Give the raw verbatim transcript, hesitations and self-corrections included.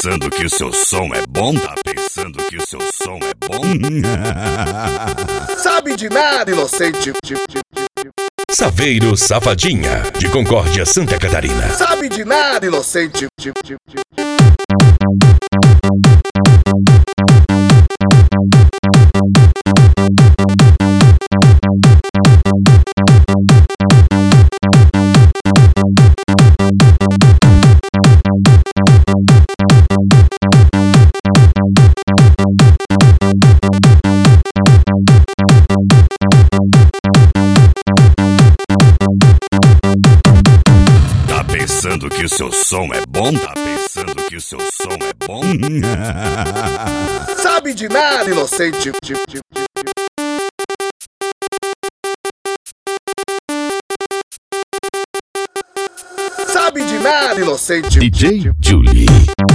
pensando que o seu som é bom? Tá pensando que o seu som é bom? Sabe de nada, inocente. Saveiro Safadinha, de Concórdia, Santa Catarina. Sabe de nada, inocente. Pensando que o seu som é bom? Tá pensando que o seu som é bom? Sabe de nada, inocente. Sabe de nada, inocente. D J Julie.